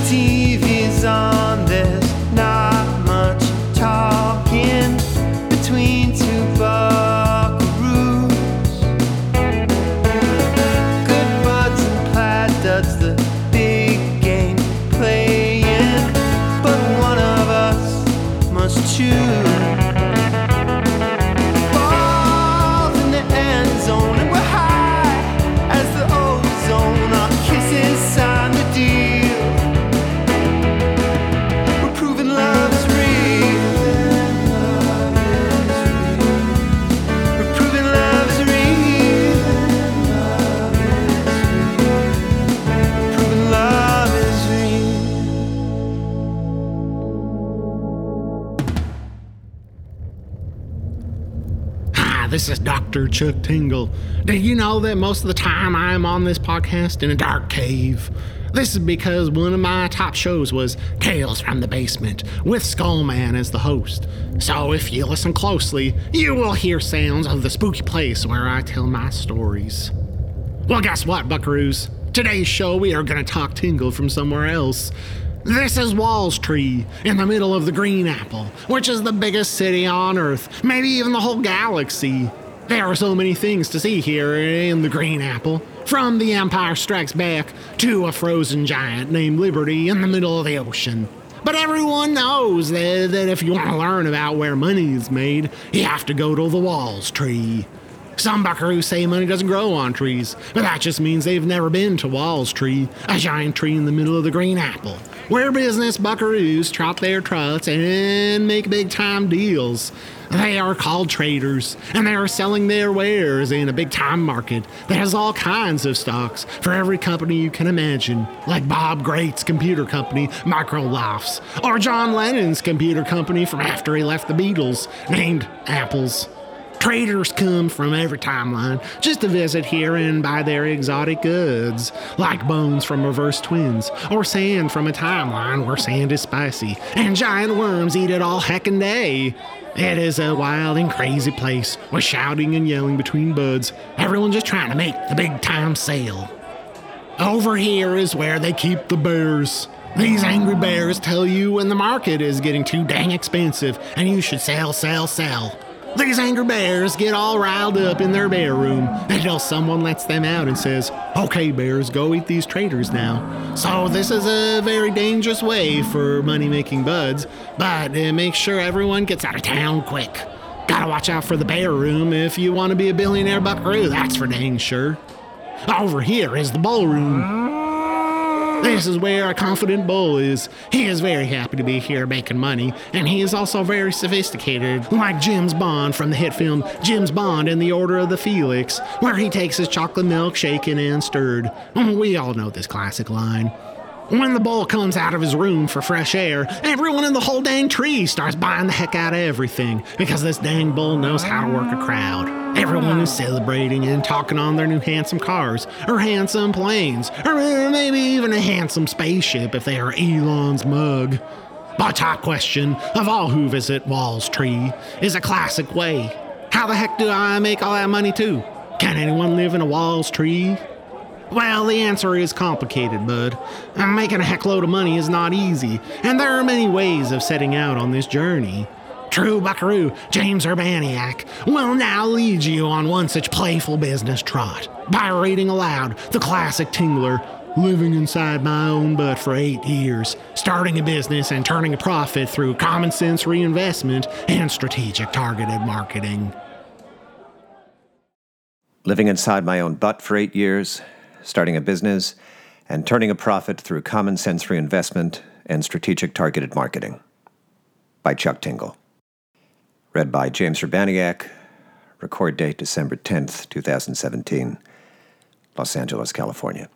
TV's on, there's not much talking between two buckaroos. Good buds and plaid duds, the big game playing, but one of us must choose. Balls in the end zone, and we're high as the ozone. Our kisses sign the deal. We're proving love is real. We're proving love is real. Proving love is real. Hi, this is Dr. Chuck Tingle. Do you know that most of the time I am on this podcast in a dark cave? This is because one of my top shows was Tales from the Basement, with Skullman as the host. So if you listen closely, you will hear sounds of the spooky place where I tell my stories. Well, guess what, buckaroos? Today's show we are going to talk Tingle from somewhere else. This is Walls Tree, in the middle of the Green Apple, which is the biggest city on Earth, maybe even the whole galaxy. There are so many things to see here in the Green Apple, from The Empire Strikes Back to a frozen giant named Liberty in the middle of the ocean. But everyone knows that if you want to learn about where money is made, you have to go to the Walls Tree. Some buckaroos say money doesn't grow on trees, but that just means they've never been to Walls Tree, a giant tree in the middle of the Green Apple, where business buckaroos trot their trots and make big-time deals. They are called traders, and they are selling their wares in a big-time market that has all kinds of stocks for every company you can imagine, like Bob Great's computer company, Microlofts, or John Lennon's computer company from after he left the Beatles, named Apples. Traders come from every timeline just to visit here and buy their exotic goods, like bones from reverse twins, or sand from a timeline where sand is spicy, and giant worms eat it all heckin' day. It is a wild and crazy place with shouting and yelling between buds, everyone just trying to make the big time sale. Over here is where they keep the bears. These angry bears tell you when the market is getting too dang expensive and you should sell, sell, sell. These angry bears get all riled up in their bear room until someone lets them out and says, "Okay, bears, go eat these traders now." So this is a very dangerous way for money-making buds, but it makes sure everyone gets out of town quick. Gotta watch out for the bear room if you want to be a billionaire buckaroo, that's for dang sure. Over here is the bull room. This is where a confident bull is. He is very happy to be here making money, and he is also very sophisticated, like James Bond from the hit film James Bond and the Order of the Felix, where he takes his chocolate milk shaken and stirred. We all know this classic line. When the bull comes out of his room for fresh air, everyone in the whole dang tree starts buying the heck out of everything, because this dang bull knows how to work a crowd. Everyone is celebrating and talking on their new handsome cars, or handsome planes, or maybe even a handsome spaceship if they are Elon's mug. The top question of all who visit Walls Tree is a classic way. How the heck do I make all that money too? Can anyone live in a Walls Tree? Well, the answer is complicated, bud. Making a heckload of money is not easy, and there are many ways of setting out on this journey. True buckaroo James Urbaniak will now lead you on one such playful business trot by reading aloud the classic Tingler, living inside my own butt for 8 years, starting a business and turning a profit through common sense reinvestment and strategic targeted marketing. Living inside my own butt for 8 years, starting a business, and turning a profit through common sense reinvestment and strategic targeted marketing. By Chuck Tingle. Read by James Urbaniak. Record date December 10th, 2017. Los Angeles, California.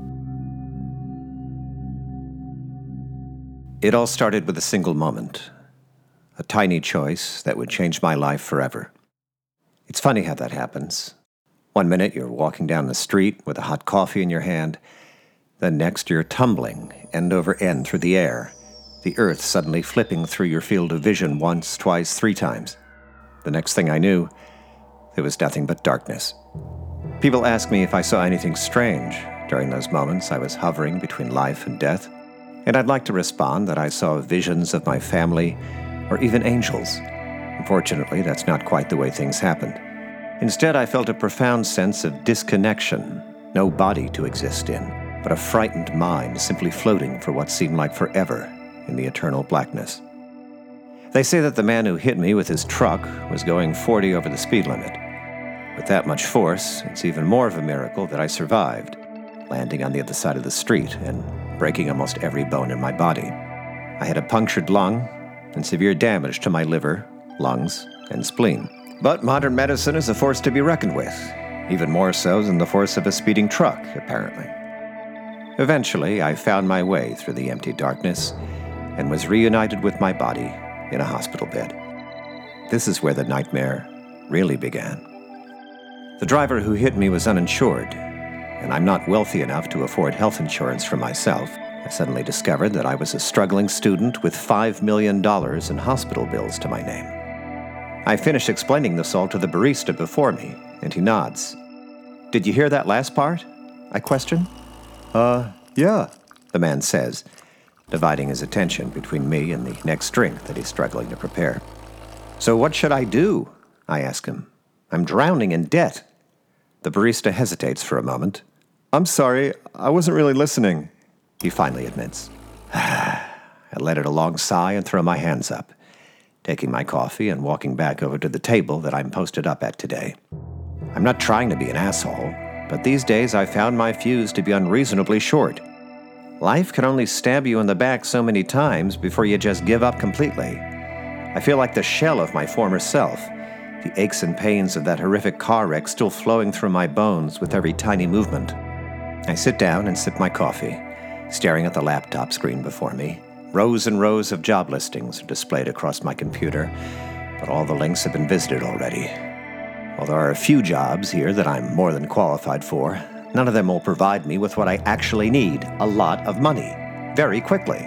It all started with a single moment. A tiny choice that would change my life forever. It's funny how that happens. One minute you're walking down the street with a hot coffee in your hand. Then next you're tumbling end over end through the air, the earth suddenly flipping through your field of vision once, twice, 3 times. The next thing I knew, there was nothing but darkness. People ask me if I saw anything strange during those moments I was hovering between life and death. And I'd like to respond that I saw visions of my family or even angels. Unfortunately, that's not quite the way things happened. Instead, I felt a profound sense of disconnection, no body to exist in, but a frightened mind simply floating for what seemed like forever in the eternal blackness. They say that the man who hit me with his truck was going 40 over the speed limit. With that much force, it's even more of a miracle that I survived, landing on the other side of the street and breaking almost every bone in my body. I had a punctured lung and severe damage to my liver, lungs, and spleen. But modern medicine is a force to be reckoned with, even more so than the force of a speeding truck, apparently. Eventually, I found my way through the empty darkness and was reunited with my body in a hospital bed. This is where the nightmare really began. The driver who hit me was uninsured, and I'm not wealthy enough to afford health insurance for myself. I suddenly discovered that I was a struggling student with $5 million in hospital bills to my name. I finished explaining this all to the barista before me, and he nods. "Did you hear that last part?" I question. Yeah, the man says, dividing his attention between me and the next drink that he's struggling to prepare. "So what should I do?" I ask him. "I'm drowning in debt." The barista hesitates for a moment. I'm sorry, I wasn't really listening. He finally admits. I let out a long sigh and throw my hands up, taking my coffee and walking back over to the table that I'm posted up at today. I'm not trying to be an asshole, but these days I found my fuse to be unreasonably short. Life can only stab you in the back so many times before you just give up completely. I feel like the shell of my former self, the aches and pains of that horrific car wreck still flowing through my bones with every tiny movement. I sit down and sip my coffee, staring at the laptop screen before me. Rows and rows of job listings are displayed across my computer, but all the links have been visited already. While there are a few jobs here that I'm more than qualified for, none of them will provide me with what I actually need, a lot of money, very quickly.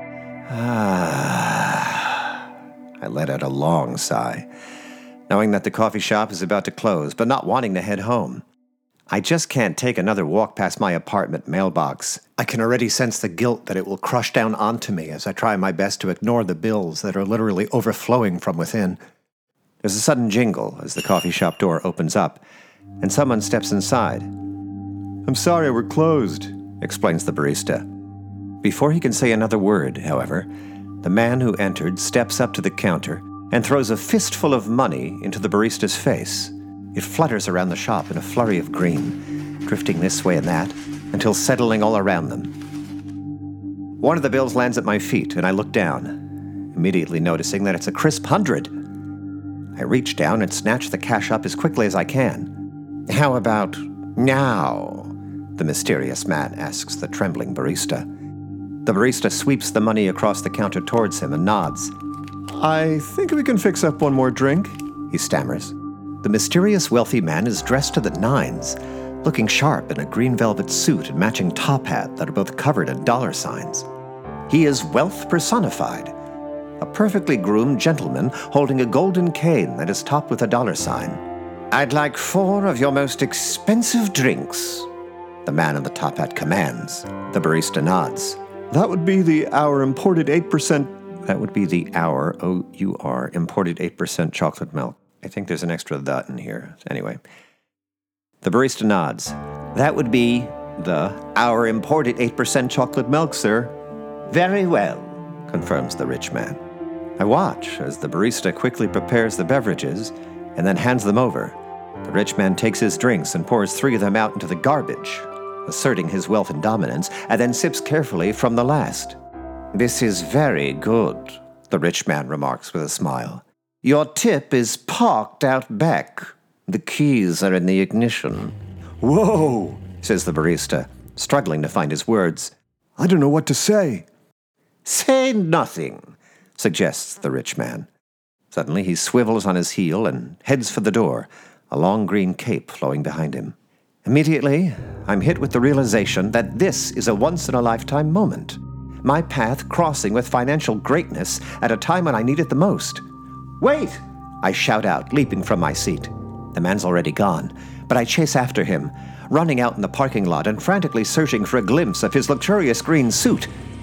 I let out a long sigh, knowing that the coffee shop is about to close, but not wanting to head home. I just can't take another walk past my apartment mailbox. I can already sense the guilt that it will crush down onto me as I try my best to ignore the bills that are literally overflowing from within. There's a sudden jingle as the coffee shop door opens up, and someone steps inside. I'm sorry, we're closed, explains the barista. Before he can say another word, however, the man who entered steps up to the counter and throws a fistful of money into the barista's face. It flutters around the shop in a flurry of green, drifting this way and that, until settling all around them. One of the bills lands at my feet, and I look down, immediately noticing that it's a crisp 100. I reach down and snatch the cash up as quickly as I can. "How about now?" the mysterious man asks the trembling barista. The barista sweeps the money across the counter towards him and nods. I think we can fix up one more drink, he stammers. The mysterious wealthy man is dressed to the nines, looking sharp in a green velvet suit and matching top hat that are both covered in dollar signs. He is wealth personified, a perfectly groomed gentleman holding a golden cane that is topped with a dollar sign. "I'd like 4 of your most expensive drinks," the man in the top hat commands. The barista nods. That would be the Our imported 8%. That would be the Our, O-U-R, imported 8% chocolate milk. I think there's an extra "the" in here. Anyway. The barista nods. "That would be the Our imported 8% chocolate milk, sir." "Very well," confirms the rich man. I watch as the barista quickly prepares the beverages and then hands them over. The rich man takes his drinks and pours 3 of them out into the garbage, asserting his wealth and dominance, and then sips carefully from the last. "This is very good," the rich man remarks with a smile. "Your tip is parked out back. The keys are in the ignition." Whoa, says the barista, struggling to find his words. I don't know what to say. "Say nothing," suggests the rich man. Suddenly he swivels on his heel and heads for the door, a long green cape flowing behind him. Immediately, I'm hit with the realization that this is a once-in-a-lifetime moment. My path crossing with financial greatness at a time when I need it the most. "Wait!" I shout out, leaping from my seat. The man's already gone, but I chase after him, running out in the parking lot and frantically searching for a glimpse of his luxurious green suit.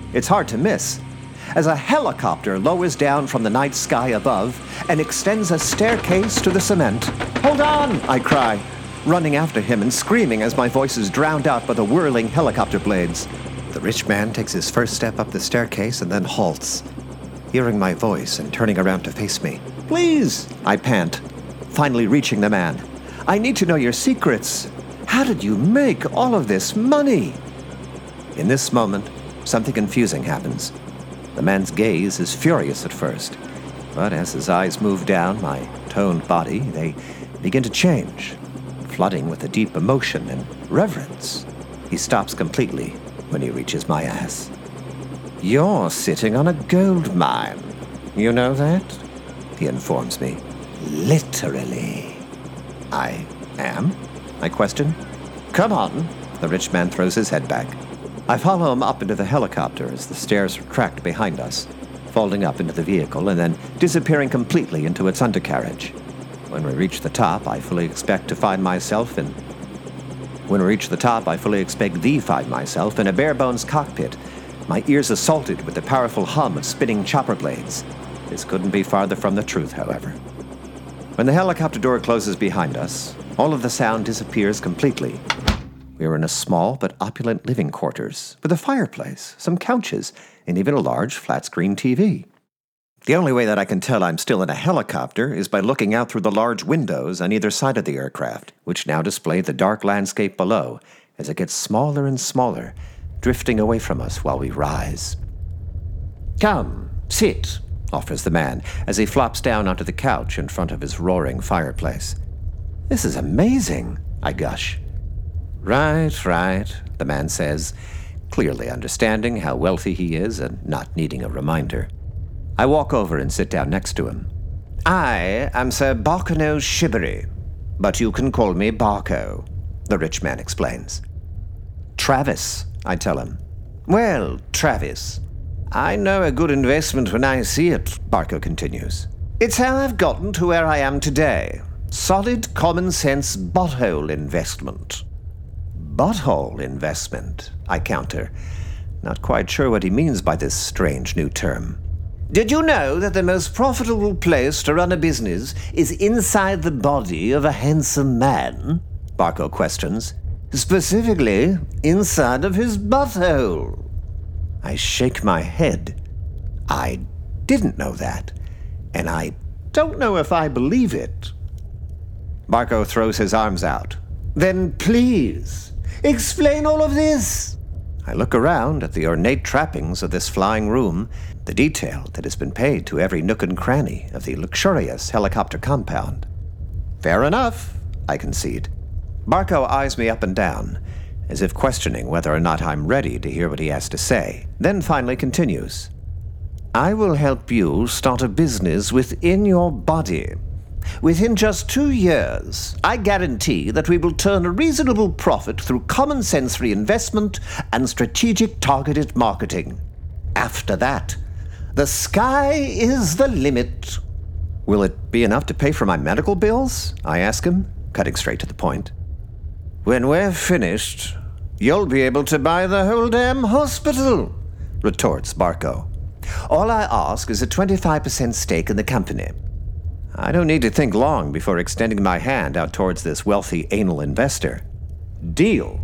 It's hard to miss. As a helicopter lowers down from the night sky above and extends a staircase to the cement. "Hold on!" I cry, running after him and screaming as my voice is drowned out by the whirling helicopter blades. The rich man takes his first step up the staircase and then halts, hearing my voice and turning around to face me. "Please," I pant, finally reaching the man. "I need to know your secrets. How did you make all of this money?" In this moment, something confusing happens. The man's gaze is furious at first, but as his eyes move down my toned body, they begin to change, flooding with a deep emotion and reverence. He stops completely when he reaches my ass. "You're sitting on a gold mine. You know that?" he informs me. "Literally." "I am?" I question. "Come on." The rich man throws his head back. I follow him up into the helicopter as the stairs retract behind us, folding up into the vehicle and then disappearing completely into its undercarriage. When we reach the top, I fully expect to find myself in a bare-bones cockpit, my ears assaulted with the powerful hum of spinning chopper blades. This couldn't be farther from the truth, however. When the helicopter door closes behind us, all of the sound disappears completely. We are in a small but opulent living quarters with a fireplace, some couches, and even a large flat-screen TV. The only way that I can tell I'm still in a helicopter is by looking out through the large windows on either side of the aircraft, which now display the dark landscape below as it gets smaller and smaller, drifting away from us while we rise. "Come, sit," offers the man as he flops down onto the couch in front of his roaring fireplace. "This is amazing," I gush. Right, the man says, clearly understanding how wealthy he is and not needing a reminder. I walk over and sit down next to him. "I am Sir Barkano Shibery, but you can call me Barco," the rich man explains. "Travis," I tell him. "Well, Travis, I know a good investment when I see it," Barco continues. "It's how I've gotten to where I am today. Solid, common-sense butthole investment." "Butthole investment," I counter, not quite sure what he means by this strange new term. "Did you know that the most profitable place to run a business is inside the body of a handsome man?" Barco questions. "Specifically, inside of his butthole." I shake my head. I didn't know that, and I don't know if I believe it. Barco throws his arms out. "Then please, explain all of this." I look around at the ornate trappings of this flying room, the detail that has been paid to every nook and cranny of the luxurious helicopter compound. "Fair enough," I concede. Barco eyes me up and down, as if questioning whether or not I'm ready to hear what he has to say, then finally continues. "I will help you start a business within your body. Within just 2 years, I guarantee that we will turn a reasonable profit through common-sense reinvestment and strategic targeted marketing. After that, the sky is the limit." "Will it be enough to pay for my medical bills?" I ask him, cutting straight to the point. "When we're finished, you'll be able to buy the whole damn hospital," retorts Barco. "All I ask is a 25% stake in the company." I don't need to think long before extending my hand out towards this wealthy anal investor. Deal.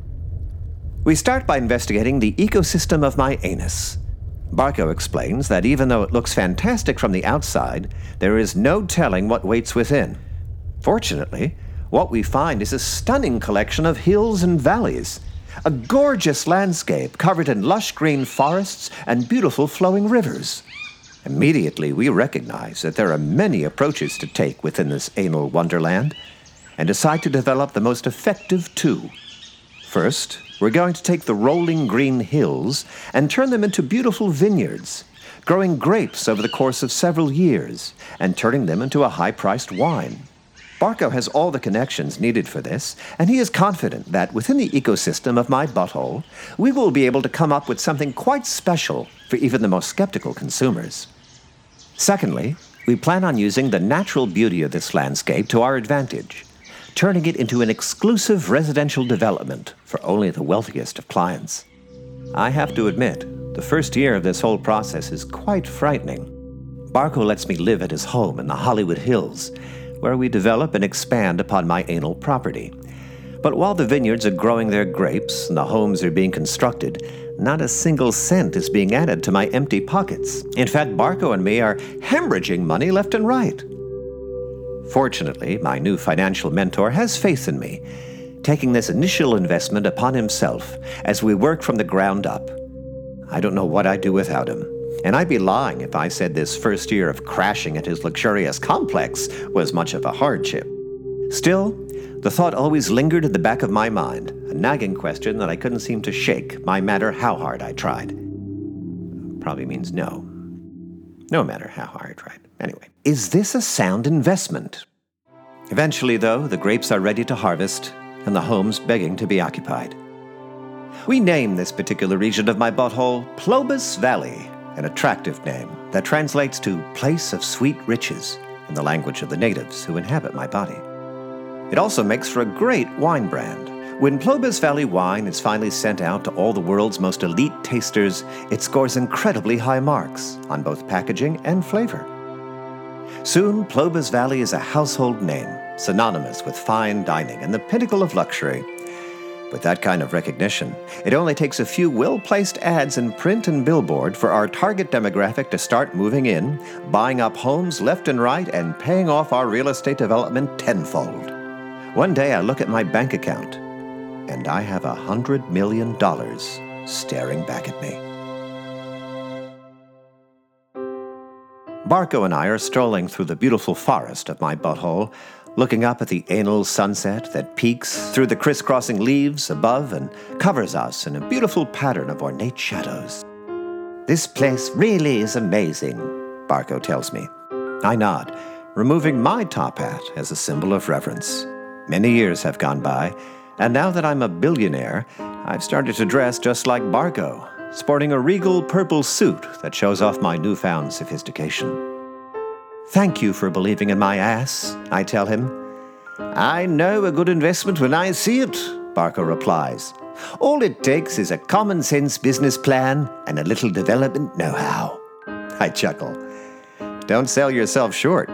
We start by investigating the ecosystem of my anus. Barco explains that even though it looks fantastic from the outside, there is no telling what waits within. Fortunately, what we find is a stunning collection of hills and valleys, a gorgeous landscape covered in lush green forests and beautiful flowing rivers. Immediately, we recognize that there are many approaches to take within this anal wonderland, and decide to develop the most effective 2. First, we're going to take the rolling green hills and turn them into beautiful vineyards, growing grapes over the course of several years, and turning them into a high-priced wine. Barco has all the connections needed for this, and he is confident that within the ecosystem of my butthole, we will be able to come up with something quite special for even the most skeptical consumers. Secondly, we plan on using the natural beauty of this landscape to our advantage, turning it into an exclusive residential development for only the wealthiest of clients. I have to admit, the first year of this whole process is quite frightening. Barco lets me live at his home in the Hollywood Hills, where we develop and expand upon my anal property. But while the vineyards are growing their grapes and the homes are being constructed, not a single cent is being added to my empty pockets. In fact, Barco and me are hemorrhaging money left and right. Fortunately, my new financial mentor has faith in me, taking this initial investment upon himself as we work from the ground up. I don't know what I'd do without him, and I'd be lying if I said this first year of crashing at his luxurious complex was much of a hardship. Still, the thought always lingered at the back of my mind, a nagging question that I couldn't seem to shake, no matter how hard I tried. Probably means no. No matter how hard I tried. Anyway, is this a sound investment? Eventually, though, the grapes are ready to harvest, and the homes begging to be occupied. We name this particular region of my butthole Plobus Valley, an attractive name that translates to place of sweet riches in the language of the natives who inhabit my body. It also makes for a great wine brand. When Plobus Valley wine is finally sent out to all the world's most elite tasters, it scores incredibly high marks on both packaging and flavor. Soon, Plobus Valley is a household name, synonymous with fine dining and the pinnacle of luxury. With that kind of recognition, it only takes a few well-placed ads in print and billboard for our target demographic to start moving in, buying up homes left and right, and paying off our real estate development tenfold. One day I look at my bank account, and I have $100 million staring back at me. Barco and I are strolling through the beautiful forest of my butthole, looking up at the anal sunset that peeks through the crisscrossing leaves above and covers us in a beautiful pattern of ornate shadows. This place really is amazing, Barco tells me. I nod, removing my top hat as a symbol of reverence. Many years have gone by, and now that I'm a billionaire, I've started to dress just like Barco, sporting a regal purple suit that shows off my newfound sophistication. Thank you for believing in my ass, I tell him. I know a good investment when I see it, Barco replies. All it takes is a common-sense business plan and a little development know-how. I chuckle. Don't sell yourself short.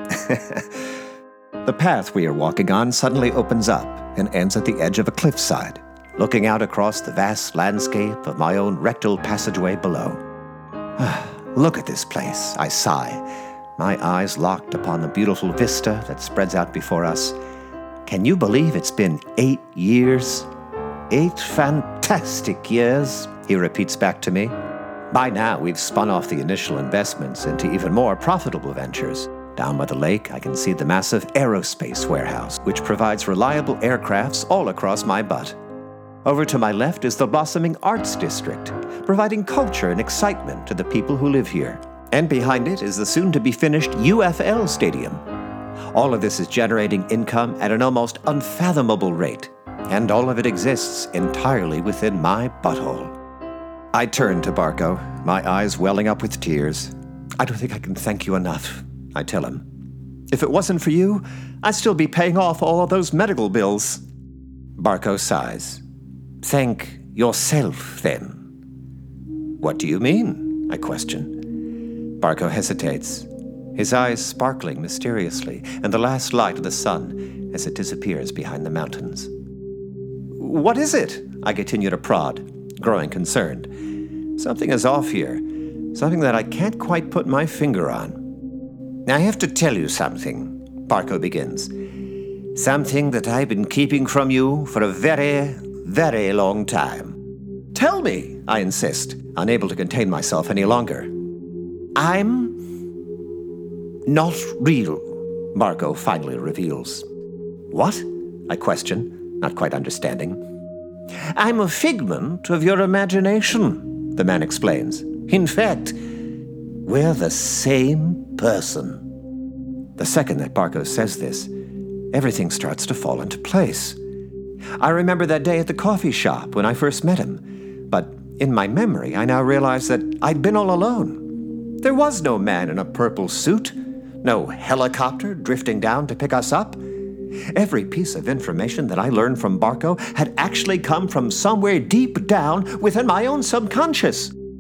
The path we are walking on suddenly opens up and ends at the edge of a cliffside, looking out across the vast landscape of my own rectal passageway below. Look at this place, I sigh, my eyes locked upon the beautiful vista that spreads out before us. Can you believe it's been 8 years? 8 fantastic years, he repeats back to me. By now, we've spun off the initial investments into even more profitable ventures. Down by the lake, I can see the massive aerospace warehouse, which provides reliable aircrafts all across my butt. Over to my left is the blossoming arts district, providing culture and excitement to the people who live here. And behind it is the soon-to-be-finished UFL Stadium. All of this is generating income at an almost unfathomable rate, and all of it exists entirely within my butthole. I turn to Barco, my eyes welling up with tears. I don't think I can thank you enough, I tell him. If it wasn't for you, I'd still be paying off all of those medical bills. Barco sighs. Thank yourself, then. What do you mean? I question. Barco hesitates, his eyes sparkling mysteriously in the last light of the sun as it disappears behind the mountains. What is it? I continue to prod, growing concerned. Something is off here, something that I can't quite put my finger on. I have to tell you something, Barco begins. Something that I've been keeping from you for a very, very long time. Tell me, I insist, unable to contain myself any longer. I'm not real, Barco finally reveals. What? I question, not quite understanding. I'm a figment of your imagination, the man explains. In fact, we're the same person. The second that Barco says this, everything starts to fall into place. I remember that day at the coffee shop when I first met him, but in my memory, I now realize that I'd been all alone. There was no man in a purple suit, no helicopter drifting down to pick us up. Every piece of information that I learned from Barco had actually come from somewhere deep down within my own subconscious.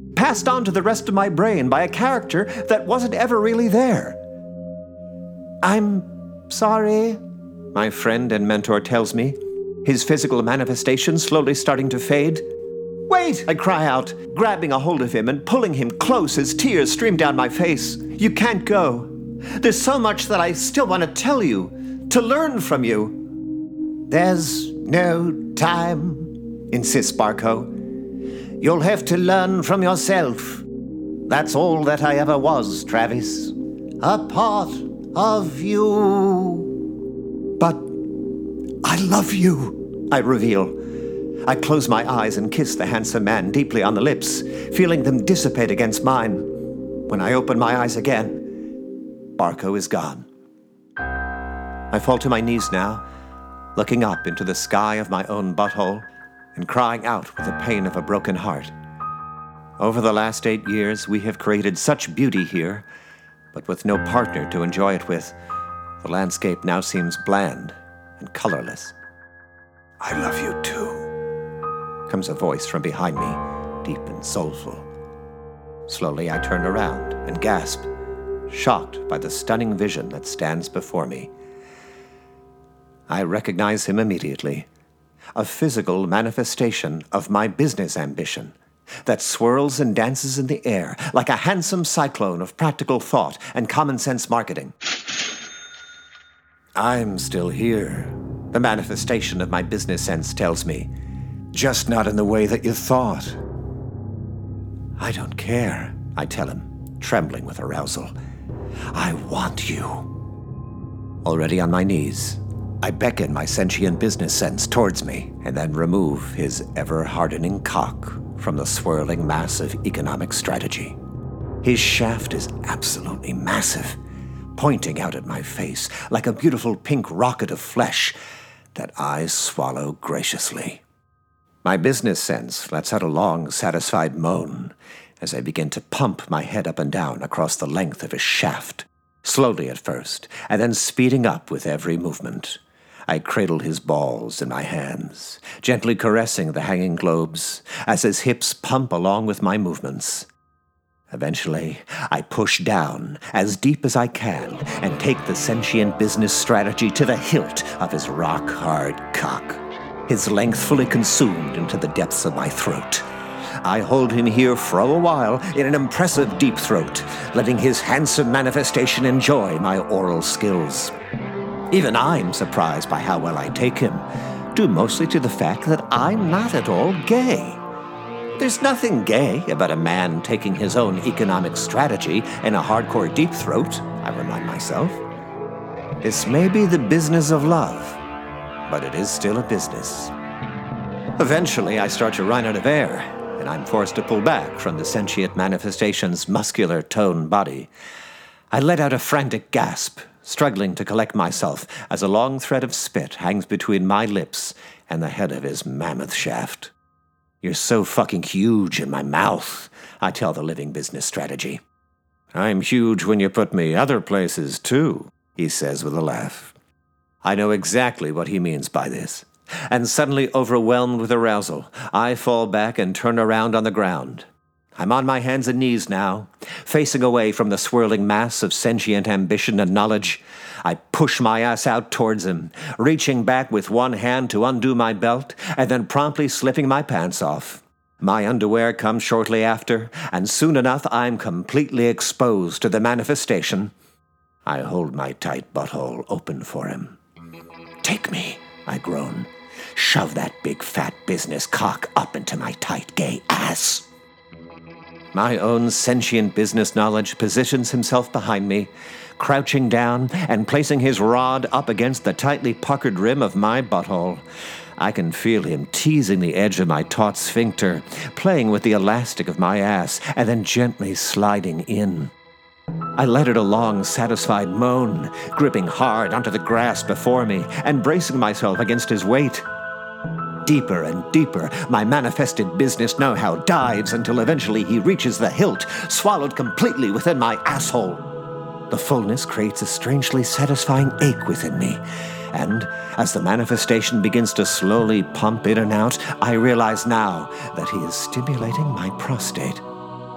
passed on to the rest of my brain by a character that wasn't ever really there. I'm sorry, my friend and mentor tells me, his physical manifestation slowly starting to fade. Wait, I cry out, grabbing a hold of him and pulling him close as tears stream down my face. You can't go. There's so much that I still want to tell you, to learn from you. There's no time, insists Barco. You'll have to learn from yourself. That's all that I ever was, Travis. A part of you. But I love you, I reveal. I close my eyes and kiss the handsome man deeply on the lips, feeling them dissipate against mine. When I open my eyes again, Barco is gone. I fall to my knees now, looking up into the sky of my own butthole and crying out with the pain of a broken heart. Over the last 8 years, we have created such beauty here, but with no partner to enjoy it with, the landscape now seems bland and colorless. I love you too, comes a voice from behind me, deep and soulful. Slowly I turn around and gasp, shocked by the stunning vision that stands before me. I recognize him immediately, a physical manifestation of my business ambition that swirls and dances in the air like a handsome cyclone of practical thought and common sense marketing. I'm still here, the manifestation of my business sense tells me, just not in the way that you thought. I don't care, I tell him, trembling with arousal. I want you. Already on my knees, I beckon my sentient business sense towards me and then remove his ever-hardening cock from the swirling mass of economic strategy. His shaft is absolutely massive, pointing out at my face like a beautiful pink rocket of flesh that I swallow graciously. My business sense lets out a long, satisfied moan as I begin to pump my head up and down across the length of his shaft, slowly at first, and then speeding up with every movement. I cradle his balls in my hands, gently caressing the hanging globes as his hips pump along with my movements. Eventually, I push down as deep as I can and take the sentient business strategy to the hilt of his rock-hard cock, his length fully consumed into the depths of my throat. I hold him here for a while in an impressive deep throat, letting his handsome manifestation enjoy my oral skills. Even I'm surprised by how well I take him, due mostly to the fact that I'm not at all gay. There's nothing gay about a man taking his own economic strategy in a hardcore deep throat, I remind myself. This may be the business of love, but it is still a business. Eventually, I start to run out of air, and I'm forced to pull back from the sentient manifestation's muscular toned body. I let out a frantic gasp, struggling to collect myself as a long thread of spit hangs between my lips and the head of his mammoth shaft. You're so fucking huge in my mouth, I tell the living business strategy. I'm huge when you put me other places, too, he says with a laugh. I know exactly what he means by this, and suddenly overwhelmed with arousal, I fall back and turn around on the ground. I'm on my hands and knees now, facing away from the swirling mass of sentient ambition and knowledge. I push my ass out towards him, reaching back with one hand to undo my belt, and then promptly slipping my pants off. My underwear comes shortly after, and soon enough I'm completely exposed to the manifestation. I hold my tight butthole open for him. Take me, I groan. Shove that big fat business cock up into my tight gay ass. My own sentient business knowledge positions himself behind me, crouching down and placing his rod up against the tightly puckered rim of my butthole. I can feel him teasing the edge of my taut sphincter, playing with the elastic of my ass, and then gently sliding in. I let out a long, satisfied moan, gripping hard onto the grass before me and bracing myself against his weight. Deeper and deeper, my manifested business know-how dives until eventually he reaches the hilt, swallowed completely within my asshole. The fullness creates a strangely satisfying ache within me, and as the manifestation begins to slowly pump in and out, I realize now that he is stimulating my prostate.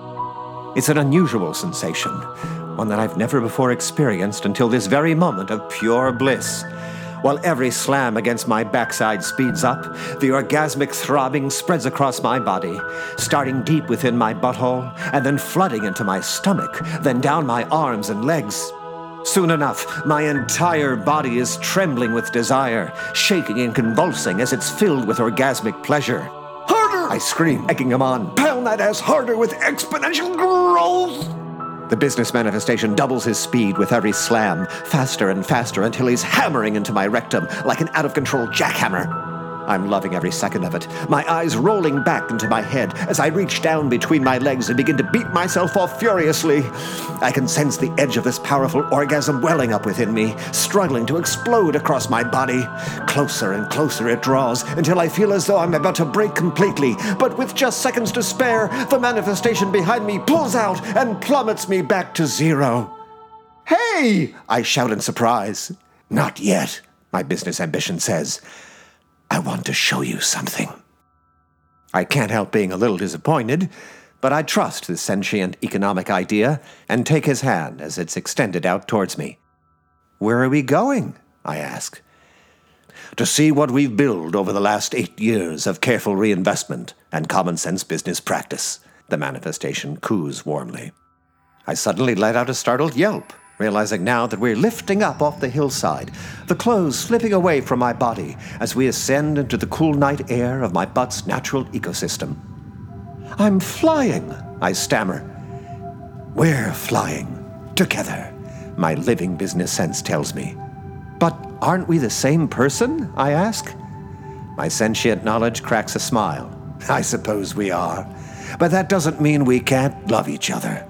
It's an unusual sensation, one that I've never before experienced until this very moment of pure bliss. While every slam against my backside speeds up, the orgasmic throbbing spreads across my body, starting deep within my butthole, and then flooding into my stomach, then down my arms and legs. Soon enough, my entire body is trembling with desire, shaking and convulsing as it's filled with orgasmic pleasure. Harder! I scream, egging him on. Pound that ass harder with exponential growth! The business manifestation doubles his speed with every slam, faster and faster until he's hammering into my rectum like an out-of-control jackhammer. I'm loving every second of it, my eyes rolling back into my head as I reach down between my legs and begin to beat myself off furiously. I can sense the edge of this powerful orgasm welling up within me, struggling to explode across my body. Closer and closer it draws until I feel as though I'm about to break completely, but with just seconds to spare, the manifestation behind me pulls out and plummets me back to zero. "Hey!" I shout in surprise. "Not yet," my business ambition says. "I want to show you something." I can't help being a little disappointed, but I trust this sentient economic idea and take his hand as it's extended out towards me. "Where are we going?" I ask. "To see what we've built over the last 8 years of careful reinvestment and common sense business practice," the manifestation coos warmly. I suddenly let out a startled yelp, realizing now that we're lifting up off the hillside, the clothes slipping away from my body as we ascend into the cool night air of my butt's natural ecosystem. "I'm flying," I stammer. "We're flying, together," my living business sense tells me. "But aren't we the same person?" I ask. My sentient knowledge cracks a smile. "I suppose we are, but that doesn't mean we can't love each other."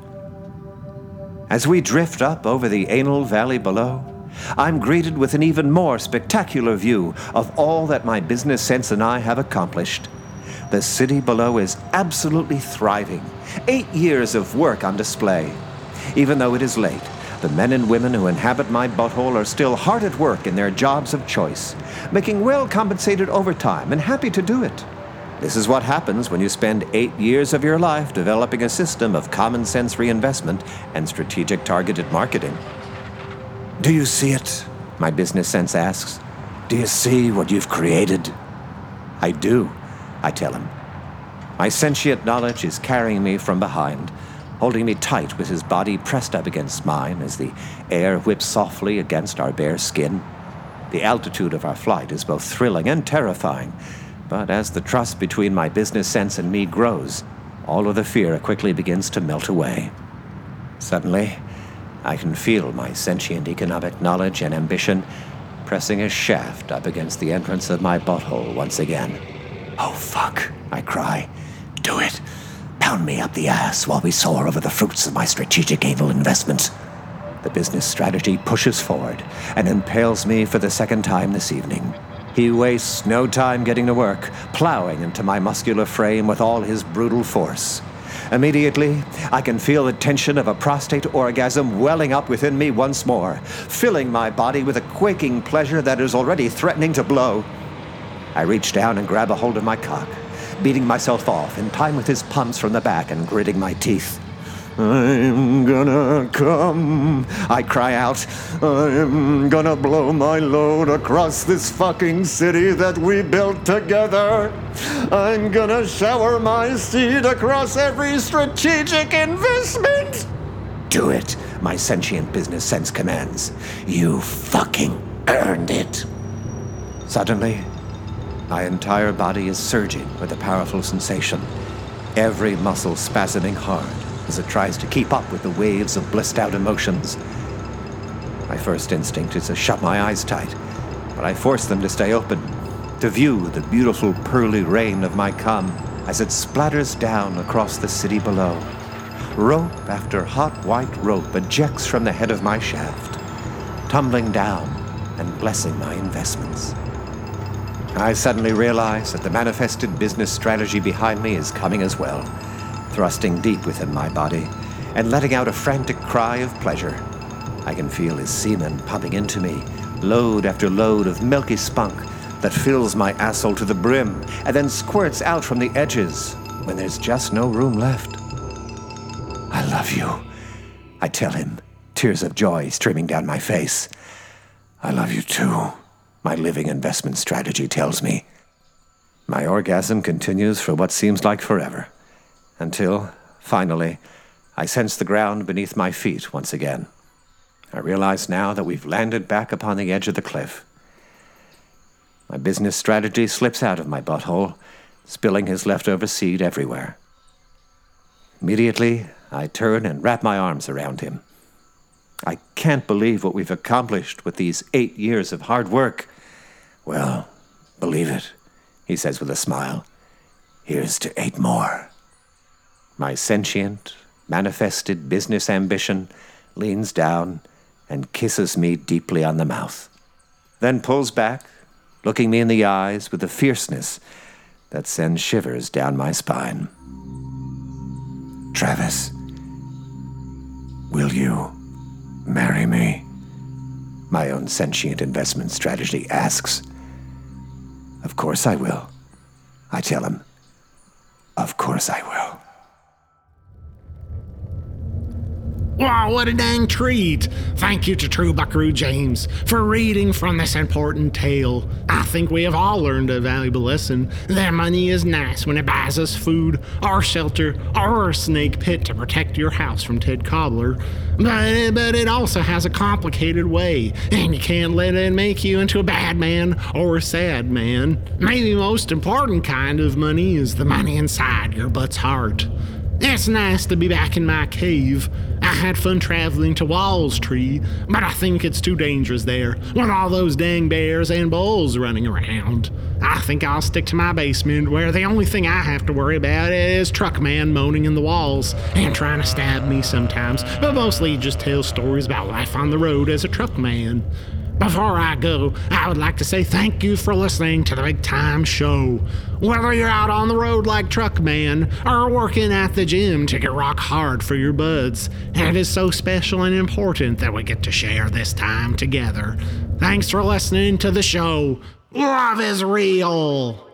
As we drift up over the anal valley below, I'm greeted with an even more spectacular view of all that my business sense and I have accomplished. The city below is absolutely thriving. 8 years of work on display. Even though it is late, the men and women who inhabit my butthole are still hard at work in their jobs of choice, making well-compensated overtime and happy to do it. This is what happens when you spend 8 years of your life developing a system of common sense reinvestment and strategic targeted marketing. "Do you see it?" my business sense asks. "Do you see what you've created?" "I do," I tell him. My sentient knowledge is carrying me from behind, holding me tight with his body pressed up against mine as the air whips softly against our bare skin. The altitude of our flight is both thrilling and terrifying, but as the trust between my business sense and me grows, all of the fear quickly begins to melt away. Suddenly, I can feel my sentient economic knowledge and ambition pressing a shaft up against the entrance of my butthole once again. "Oh, fuck," I cry. "Do it. Pound me up the ass while we soar over the fruits of my strategic anal investment." The business strategy pushes forward and impales me for the second time this evening. He wastes no time getting to work, plowing into my muscular frame with all his brutal force. Immediately, I can feel the tension of a prostate orgasm welling up within me once more, filling my body with a quaking pleasure that is already threatening to blow. I reach down and grab a hold of my cock, beating myself off in time with his pumps from the back and gritting my teeth. "I'm gonna come," I cry out. "I'm gonna blow my load across this fucking city that we built together. I'm gonna shower my seed across every strategic investment." "Do it," my sentient business sense commands. "You fucking earned it." Suddenly, my entire body is surging with a powerful sensation, every muscle spasming hard as it tries to keep up with the waves of blissed-out emotions. My first instinct is to shut my eyes tight, but I force them to stay open, to view the beautiful pearly rain of my cum as it splatters down across the city below. Rope after hot white rope ejects from the head of my shaft, tumbling down and blessing my investments. I suddenly realize that the manifested business strategy behind me is coming as well, thrusting deep within my body and letting out a frantic cry of pleasure. I can feel his semen pumping into me, load after load of milky spunk that fills my asshole to the brim and then squirts out from the edges when there's just no room left. I love you, I tell him, tears of joy streaming down my face. I love you too, my living investment strategy tells me. My orgasm continues for what seems like forever, until, finally, I sense the ground beneath my feet once again. I realize now that we've landed back upon the edge of the cliff. My business strategy slips out of my butthole, spilling his leftover seed everywhere. Immediately, I turn and wrap my arms around him. I can't believe what we've accomplished with these 8 years of hard work. Well, believe it, he says with a smile. Here's to 8 more. My sentient, manifested business ambition leans down and kisses me deeply on the mouth, then pulls back, looking me in the eyes with a fierceness that sends shivers down my spine. Travis, will you marry me? My own sentient investment strategy asks. Of course I will, I tell him. Of course I will. Wow, what a dang treat! Thank you to True Buckaroo James for reading from this important tale. I think we have all learned a valuable lesson that money is nice when it buys us food, or shelter, or a snake pit to protect your house from Ted Cobbler. But it also has a complicated way, and you can't let it make you into a bad man or a sad man. Maybe the most important kind of money is the money inside your butt's heart. It's nice to be back in my cave. I had fun traveling to Walls Tree, but I think it's too dangerous there with all those dang bears and bulls running around. I think I'll stick to my basement where the only thing I have to worry about is Truckman moaning in the walls and trying to stab me sometimes, but mostly just tell stories about life on the road as a truckman. Before I go, I would like to say thank you for listening to the Big Time Show. Whether you're out on the road like Truckman or working at the gym to get rock hard for your buds, it is so special and important that we get to share this time together. Thanks for listening to the show. Love is real.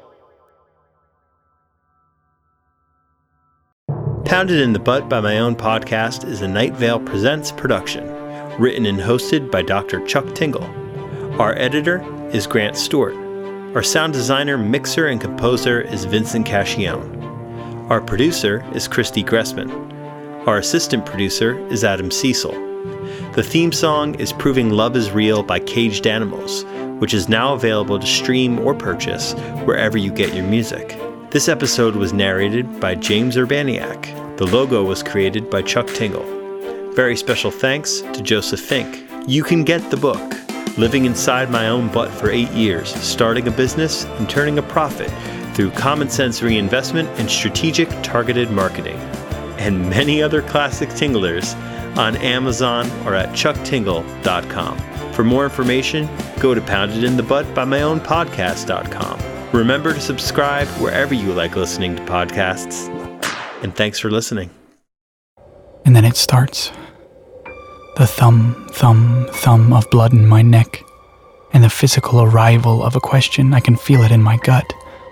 Pounded in the Butt by My Own Podcast is a Night Vale Presents production, written and hosted by Dr. Chuck Tingle. Our editor is Grant Stewart. Our sound designer, mixer, and composer is Vincent Cascione. Our producer is Christy Gressman. Our assistant producer is Adam Cecil. The theme song is Proving Love is Real by Caged Animals, which is now available to stream or purchase wherever you get your music. This episode was narrated by James Urbaniak. The logo was created by Chuck Tingle. Very special thanks to Joseph Fink. You can get the book, Living Inside My Own Butt for 8 Years, Starting a Business and Turning a Profit Through Common Sense Reinvestment and Strategic Targeted Marketing, and many other classic tinglers on Amazon or at chucktingle.com. For more information, go to poundedinthebuttbymyownpodcast.com. Remember to subscribe wherever you like listening to podcasts. And thanks for listening. And then it starts. The thumb, thumb, thumb of blood in my neck, and the physical arrival of a question. I can feel it in my gut.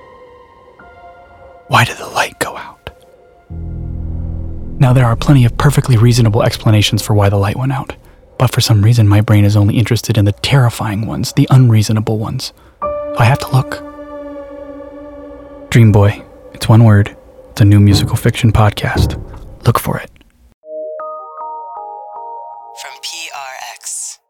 Why did the light go out? Now, there are plenty of perfectly reasonable explanations for why the light went out, but for some reason my brain is only interested in the terrifying ones, the unreasonable ones. So I have to look. Dream Boy. It's one word. It's a new musical fiction podcast. Look for it. From PRX.